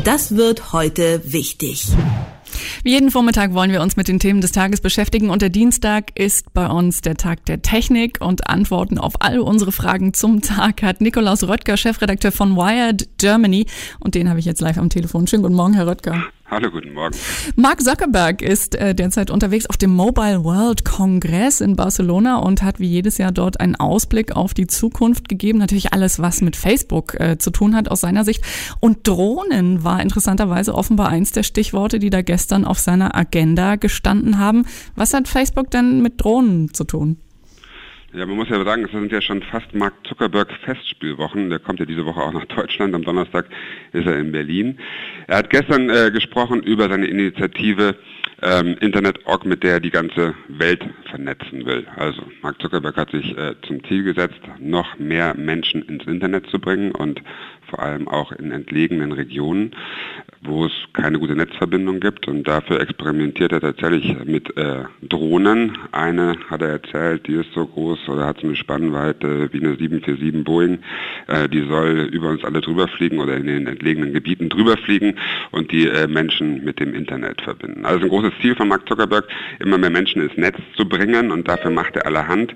Das wird heute wichtig. Wie jeden Vormittag wollen wir uns mit den Themen des Tages beschäftigen und der Dienstag ist bei uns der Tag der Technik und Antworten auf all unsere Fragen zum Tag hat Nikolaus Röttger, Chefredakteur von Wired Germany, und den habe ich jetzt live am Telefon. Schönen guten Morgen, Herr Röttger. Hallo, guten Morgen. Mark Zuckerberg ist derzeit unterwegs auf dem Mobile World Congress in Barcelona und hat wie jedes Jahr dort einen Ausblick auf die Zukunft gegeben. Natürlich alles, was mit Facebook zu tun hat aus seiner Sicht. Und Drohnen war interessanterweise offenbar eins der Stichworte, die da gestern auf seiner Agenda gestanden haben. Was hat Facebook denn mit Drohnen zu tun? Ja, man muss ja sagen, es sind ja schon fast Mark Zuckerberg Festspielwochen. Der kommt ja diese Woche auch nach Deutschland. Am Donnerstag ist er in Berlin. Er hat gestern gesprochen über seine Initiative Internet.org, mit der er die ganze Welt vernetzen will. Also Mark Zuckerberg hat sich zum Ziel gesetzt, noch mehr Menschen ins Internet zu bringen und vor allem auch in entlegenen Regionen, wo es keine gute Netzverbindung gibt. Und dafür experimentiert er tatsächlich mit Drohnen. Eine, hat er erzählt, die ist so groß oder hat so eine Spannweite wie eine 747 Boeing. Die soll über uns alle drüber fliegen oder in den entlegenen Gebieten drüber fliegen und die Menschen mit dem Internet verbinden. Also ein großes Ziel von Mark Zuckerberg, immer mehr Menschen ins Netz zu bringen, und dafür macht er allerhand.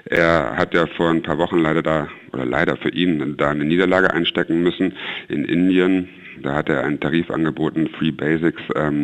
Er hat ja vor ein paar Wochen leider für ihn da eine Niederlage einstecken müssen in Indien. Da hat er einen Tarif angeboten, Free Basics,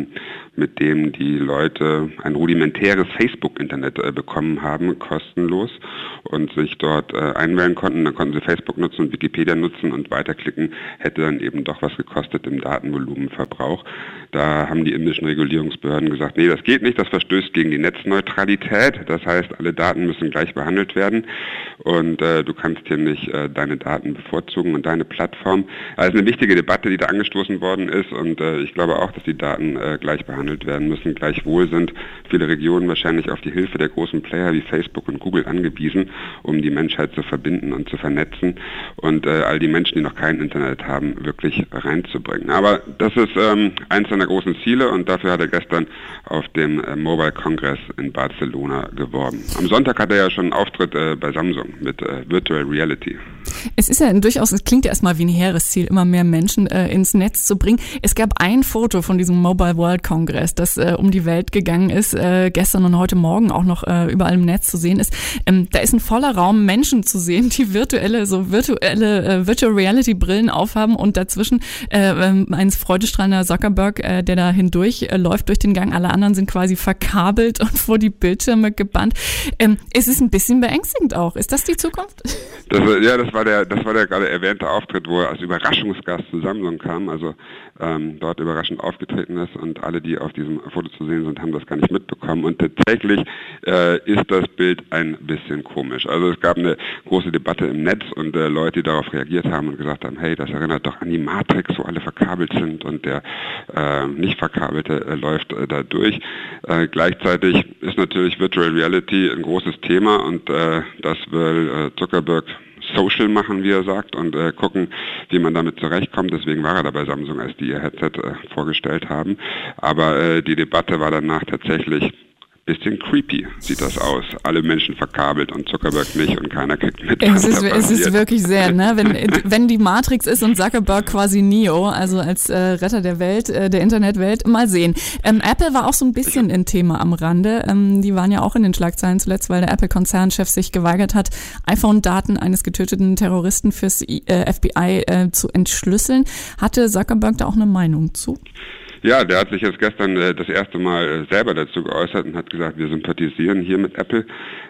mit dem die Leute ein rudimentäres Facebook-Internet bekommen haben, kostenlos, und sich dort einwählen konnten. Dann konnten sie Facebook nutzen und Wikipedia nutzen, und weiterklicken hätte dann eben doch was gekostet im Datenvolumenverbrauch. Da haben die indischen Regulierungsbehörden gesagt, nee, das geht nicht, das verstößt gegen die Netzneutralität. Das heißt, alle Daten müssen gleich behandelt werden und du kannst hier nicht deine Daten bevorzugen und deine Plattform. Also eine wichtige Debatte, die da angestoßen worden ist, und ich glaube auch, dass die Daten gleich behandelt werden müssen. Gleichwohl sind viele Regionen wahrscheinlich auf die Hilfe der großen Player wie Facebook und Google angewiesen, um die Menschheit zu verbinden und zu vernetzen und all die Menschen, die noch kein Internet haben, wirklich reinzubringen. Aber das ist eins seiner großen Ziele, und dafür hat er gestern auf dem Mobile Congress in Barcelona geworben. Am Sonntag hat er ja schon einen Auftritt bei Samsung mit Virtual Reality. Es ist ja es klingt ja erstmal wie ein hehres Ziel, immer mehr Menschen ins Netz zu bringen. Es gab ein Foto von diesem Mobile World Congress, das um die Welt gegangen ist, gestern und heute Morgen auch noch überall im Netz zu sehen ist. Da ist ein voller Raum Menschen zu sehen, die virtuelle Virtual Reality Brillen aufhaben, und dazwischen ein freudestrahlender Zuckerberg, der da hindurch läuft durch den Gang. Alle anderen sind quasi verkabelt und vor die Bildschirme gebannt. Es ist ein bisschen beängstigend auch. Ist das die Zukunft? Das war der gerade erwähnte Auftritt, wo er als Überraschungsgast zu Samsung kam, also dort überraschend aufgetreten ist, und alle, die auf diesem Foto zu sehen sind, haben das gar nicht mitbekommen. Und tatsächlich ist das Bild ein bisschen komisch. Also es gab eine große Debatte im Netz und Leute, die darauf reagiert haben und gesagt haben, hey, das erinnert doch an die Matrix, wo alle verkabelt sind und der nicht Verkabelte läuft da durch. Gleichzeitig ist natürlich Virtual Reality ein großes Thema, und das will Zuckerberg Social machen, wie er sagt, und gucken, wie man damit zurechtkommt. Deswegen war er da bei Samsung, als die ihr Headset vorgestellt haben. Aber die Debatte war danach tatsächlich bisschen creepy, sieht das aus. Alle Menschen verkabelt und Zuckerberg nicht, und keiner kriegt mit. Es ist wirklich sehr, ne? Wenn die Matrix ist und Zuckerberg quasi Neo, also als Retter der Welt, der Internetwelt, mal sehen. Apple war auch so ein bisschen ein Thema am Rande. Die waren ja auch in den Schlagzeilen zuletzt, weil der Apple-Konzernchef sich geweigert hat, iPhone-Daten eines getöteten Terroristen fürs FBI zu entschlüsseln. Hatte Zuckerberg da auch eine Meinung zu? Ja, der hat sich jetzt gestern das erste Mal selber dazu geäußert und hat gesagt, wir sympathisieren hier mit Apple,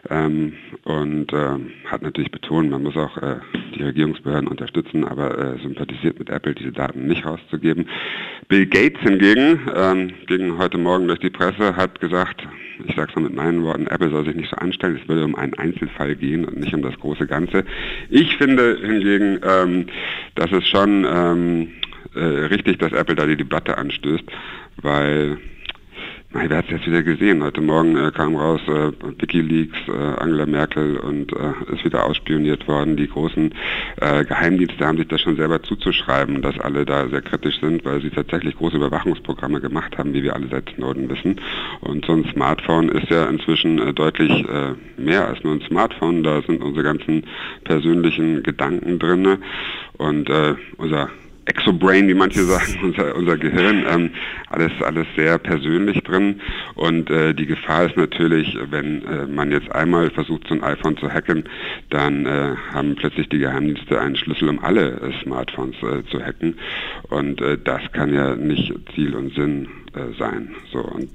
und hat natürlich betont, man muss auch die Regierungsbehörden unterstützen, aber sympathisiert mit Apple, diese Daten nicht rauszugeben. Bill Gates hingegen ging heute Morgen durch die Presse, hat gesagt, ich sage es mal mit meinen Worten, Apple soll sich nicht so anstellen, es würde um einen Einzelfall gehen und nicht um das große Ganze. Ich finde hingegen, dass es schon richtig, dass Apple da die Debatte anstößt, weil wir haben es jetzt wieder gesehen. Heute Morgen kam raus, WikiLeaks, Angela Merkel, und ist wieder ausspioniert worden. Die großen Geheimdienste haben sich das schon selber zuzuschreiben, dass alle da sehr kritisch sind, weil sie tatsächlich große Überwachungsprogramme gemacht haben, wie wir alle seit Snowden wissen. Und so ein Smartphone ist ja inzwischen deutlich mehr als nur ein Smartphone. Da sind unsere ganzen persönlichen Gedanken drin. Und unser Exobrain, wie manche sagen, unser Gehirn, alles sehr persönlich drin. Und die Gefahr ist natürlich, wenn man jetzt einmal versucht, so ein iPhone zu hacken, dann haben plötzlich die Geheimdienste einen Schlüssel, um alle Smartphones zu hacken. Und das kann ja nicht Ziel und Sinn sein. So, und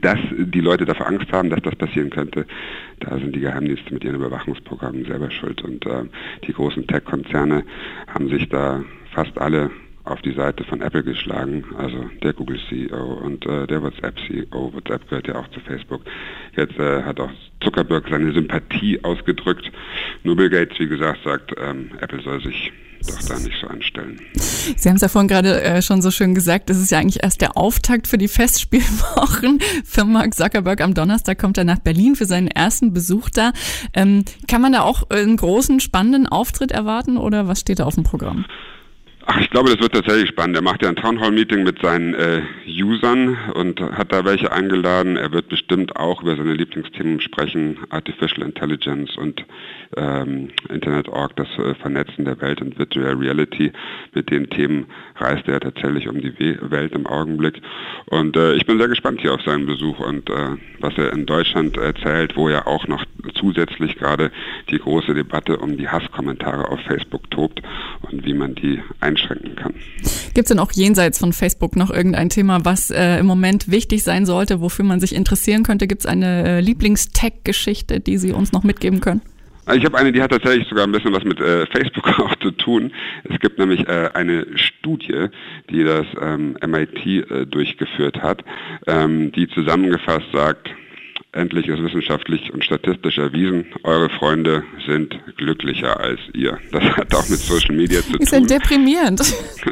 die Leute davor Angst haben, dass das passieren könnte, da sind die Geheimdienste mit ihren Überwachungsprogrammen selber schuld. Und die großen Tech-Konzerne haben sich da fast alle auf die Seite von Apple geschlagen, also der Google-CEO und der WhatsApp-CEO. WhatsApp gehört ja auch zu Facebook. Jetzt hat auch Zuckerberg seine Sympathie ausgedrückt. Nur Bill Gates, wie gesagt, sagt, Apple soll sich doch da nicht so anstellen. Sie haben es ja vorhin gerade schon so schön gesagt, es ist ja eigentlich erst der Auftakt für die Festspielwochen. Für Mark Zuckerberg am Donnerstag kommt er nach Berlin für seinen ersten Besuch da. Kann man da auch einen großen, spannenden Auftritt erwarten oder was steht da auf dem Programm? Ach, ich glaube, das wird tatsächlich spannend. Er macht ja ein Townhall-Meeting mit seinen Usern und hat da welche eingeladen. Er wird bestimmt auch über seine Lieblingsthemen sprechen, Artificial Intelligence und Internet.org, das Vernetzen der Welt und Virtual Reality. Mit den Themen reist er tatsächlich um die Welt im Augenblick. Und ich bin sehr gespannt hier auf seinen Besuch und was er in Deutschland erzählt, wo ja auch noch zusätzlich gerade die große Debatte um die Hasskommentare auf Facebook tobt und wie man die einschränken kann. Gibt es denn auch jenseits von Facebook noch irgendein Thema, was im Moment wichtig sein sollte, wofür man sich interessieren könnte? Gibt es eine Lieblings-Tech-Geschichte, die Sie uns noch mitgeben können? Ich habe eine, die hat tatsächlich sogar ein bisschen was mit Facebook auch zu tun. Es gibt nämlich eine Studie, die das MIT durchgeführt hat, die zusammengefasst sagt, endlich ist wissenschaftlich und statistisch erwiesen, eure Freunde sind glücklicher als ihr. Das hat auch mit Social Media zu tun. Ist ja deprimierend.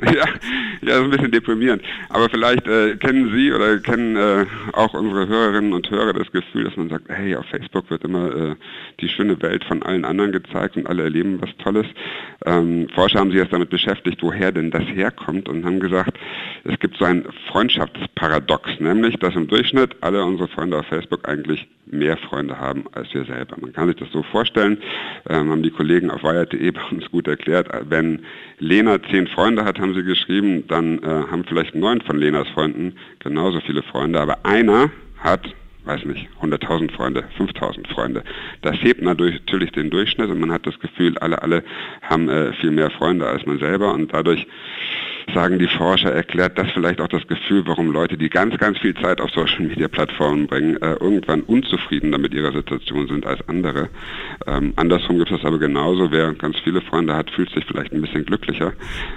Ja, so ein bisschen deprimierend. Aber vielleicht kennen Sie oder kennen auch unsere Hörerinnen und Hörer das Gefühl, dass man sagt, hey, auf Facebook wird immer die schöne Welt von allen anderen gezeigt und alle erleben was Tolles. Forscher haben sich jetzt damit beschäftigt, woher denn das herkommt und haben gesagt, es gibt so ein Freundschaftsparadox, nämlich, dass im Durchschnitt alle unsere Freunde auf Facebook eigentlich mehr Freunde haben als wir selber. Man kann sich das so vorstellen, haben die Kollegen auf wired.de bei uns gut erklärt, wenn Lena 10 Freunde hat, haben sie geschrieben, dann haben vielleicht 9 von Lenas Freunden genauso viele Freunde, aber einer hat, weiß nicht, 100.000 Freunde, 5.000 Freunde. Das hebt natürlich den Durchschnitt und man hat das Gefühl, alle haben viel mehr Freunde als man selber und dadurch sagen die Forscher, erklärt das vielleicht auch das Gefühl, warum Leute, die ganz, ganz viel Zeit auf Social-Media-Plattformen bringen, irgendwann unzufriedener mit ihrer Situation sind als andere. Andersrum gibt es das aber genauso. Wer ganz viele Freunde hat, fühlt sich vielleicht ein bisschen glücklicher.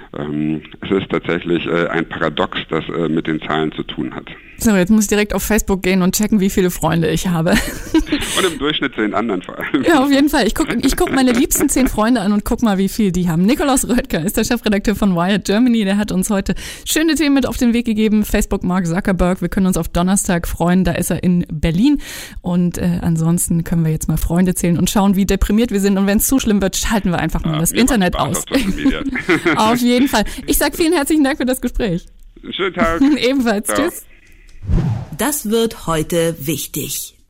Es ist tatsächlich ein Paradox, das mit den Zahlen zu tun hat. So, jetzt muss ich direkt auf Facebook gehen und checken, wie viele Freunde ich habe. Und im Durchschnitt 10 anderen vor allem. Ja, auf jeden Fall. Ich guck meine liebsten 10 Freunde an und guck mal, wie viel die haben. Nikolaus Röttger ist der Chefredakteur von Wired Germany. Der hat uns heute schöne Themen mit auf den Weg gegeben. Facebook, Mark Zuckerberg. Wir können uns auf Donnerstag freuen. Da ist er in Berlin. Und ansonsten können wir jetzt mal Freunde zählen und schauen, wie deprimiert wir sind. Und wenn es zu schlimm wird, schalten wir einfach mal das Internet aus. Auf jeden Fall. Ich sage vielen herzlichen Dank für das Gespräch. Schönen Tag. Ebenfalls. Ciao. Tschüss. Das wird heute wichtig.